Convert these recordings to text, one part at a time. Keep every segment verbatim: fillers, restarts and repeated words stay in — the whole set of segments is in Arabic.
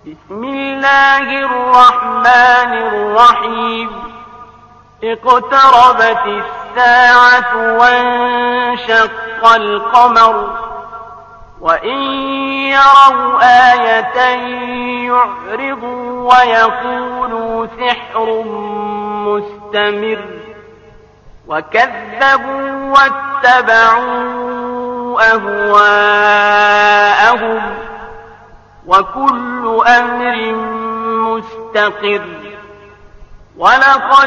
بسم الله الرحمن الرحيم. اقتربت الساعة وانشق القمر وإن يروا آية يعرضوا ويقولوا سحر مستمر وكذبوا واتبعوا أهواءهم وكل أمر مستقر. ولقد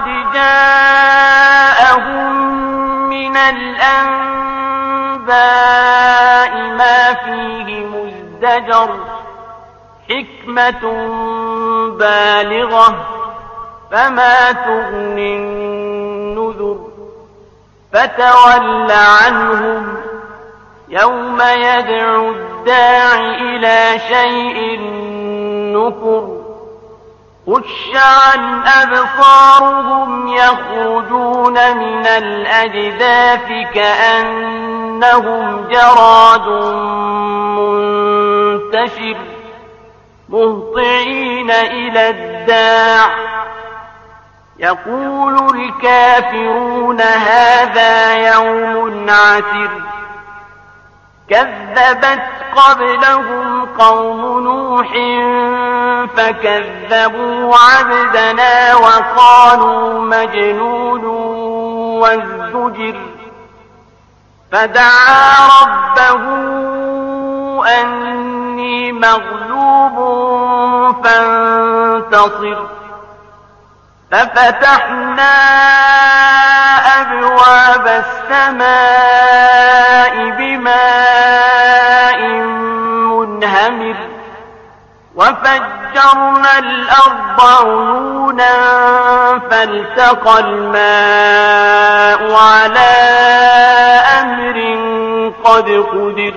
جاءهم من الأنباء ما فيه مزدجر حكمة بالغة فما تغني النذر. فتول عنهم يوم يدعو الداع إلى شيء نكر. خش عن أبصارهم يخرجون من الأجداث كأنهم جراد منتشر مهطعين إلى الداع يقول الكافرون هذا يوم عسر. كذبت قبلهم قوم نوح فكذبوا عبدنا وقالوا مجنون وازدجر. فدعا ربه أني مغلوب فانتصر. ففتحنا أبواب السماء بماء منهمر وفجرنا الأرض عيونا فالتقى الماء على أمر قد قدر.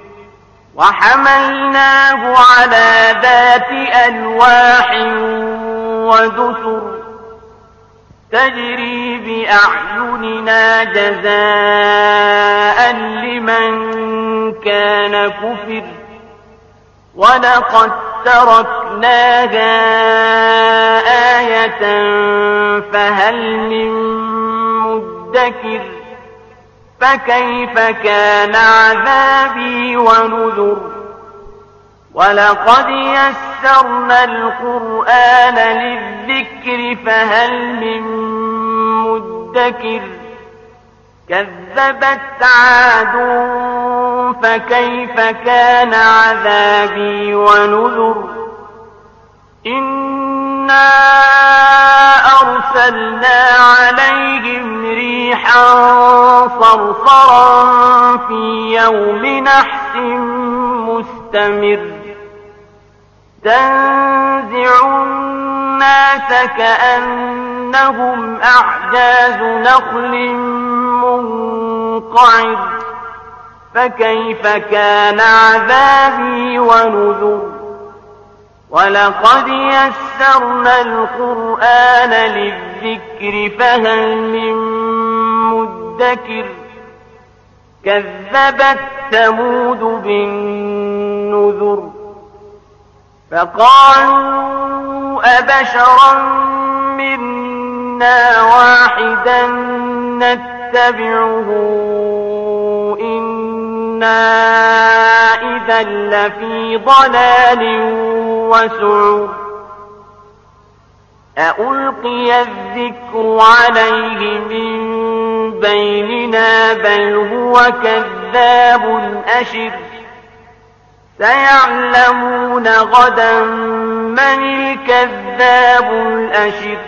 وحملناه على ذات ألواح ودسر تجري بأعيننا جزاء لمن كان كفر. ولقد تركناها آية فهل من مدكر. فكيف كان عذابي ونذر. ولقد يسرنا القرآن للذكر فهل من مدكر. كذبت عاد فكيف كان عذابي ونذر. إنا أرسلنا عليهم ريحا صرصرا في يوم نحس مستمر تنزع الناس كأنهم أعجاز نخل منقعر. فكيف كان عذابي ونذر. ولقد يسرنا القرآن للذكر فهل من مدكر. كذبت ثمود بالنذر فقالوا أبشرا منا واحدا نتبعه إنا إذا لفي ضلال وسعر. أألقي الذكر عليه من بيننا بل هو كذاب أشر. سيعلمون غدا من الكذاب الأشر.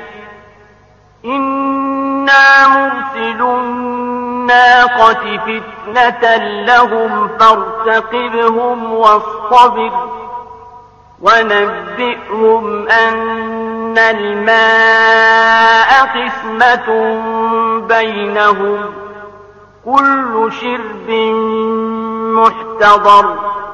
إنا مرسل الناقة فتنة لهم فارتقبهم واصطبر. ونبئهم أن الماء قسمة بينهم كل شرب محتضر.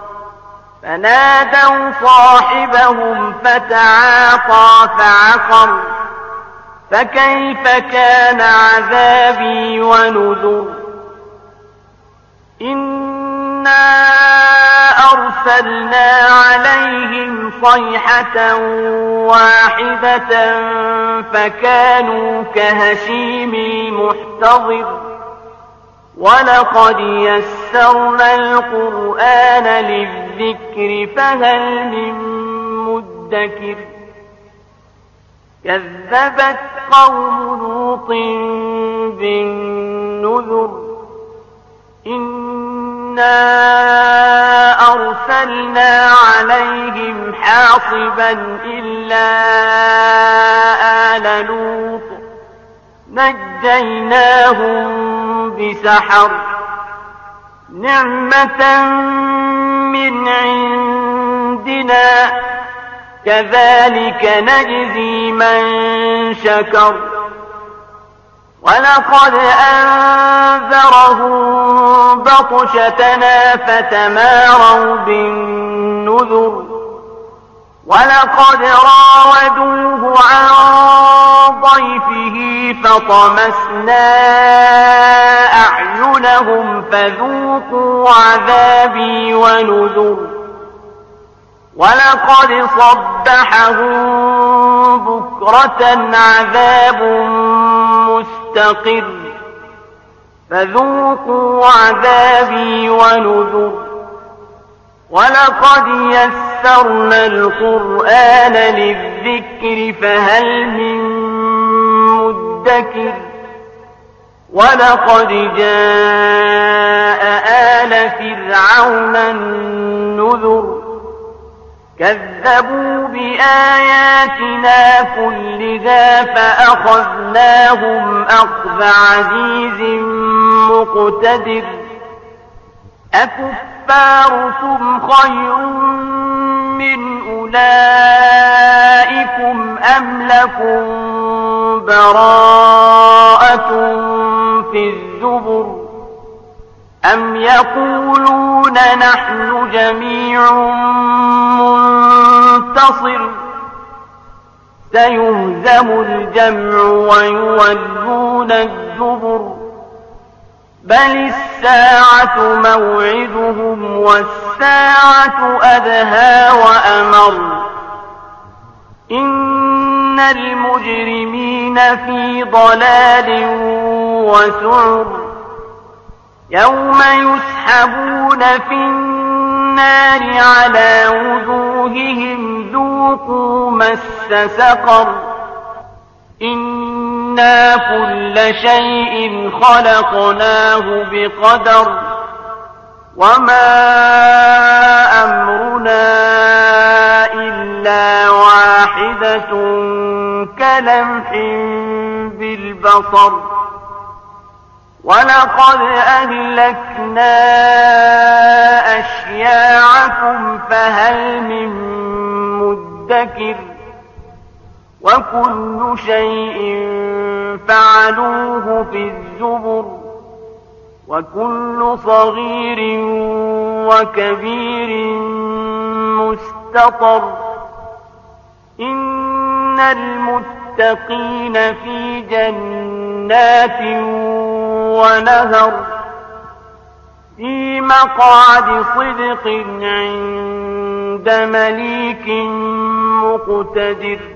فنادوا صاحبهم فتعاطى فعقر. فكيف كان عذابي ونذر. إنا أرسلنا عليهم صيحة واحدة فكانوا كهشيم المحتضر ولقد يسرنا القرآن للذكر فهل من مدكر كذبت قوم لوط بالنذر إنا أرسلنا عليهم حاصبا إلا آل لوط نجيناهم بسحر نعمة من عندنا كذلك نجزي من شكر ولقد أنذرهم بطشتنا فتماروا بالنذر ولقد راودوه عن ضيفه فطمسنا أعينهم فذوقوا عذابي ونذر ولقد صبحهم بكرة عذاب مستقر فذوقوا عذابي ونذر ولقد يسرنا القرآن للذكر فهل من مدكر ولقد جاء آل فرعون النذر كذبوا بآياتنا كلها فأخذناهم أخذ عزيز مقتدر أكفاركم خير من أولئكم أم لكم براءة في الزبر أم يقولون نحن جميع منتصر سيهزم الجمع ويولون الدبر بل الساعة موعدهم والساعة أدهى وأمر إن المجرمين في ضلال وسعر يوم يسحبون في النار على وجوههم ذوقوا مس سقر إنا كل شيء خلقناه بقدر وما أمرنا إلا واحدة كلمح بالبصر ولقد أهلكنا أشياعكم فهل من مدكر وكل شيء فعلوه في الزبر وكل صغير وكبير مستطر إن المتقين في جنات ونهر في مقعد صدق عند مليك مقتدر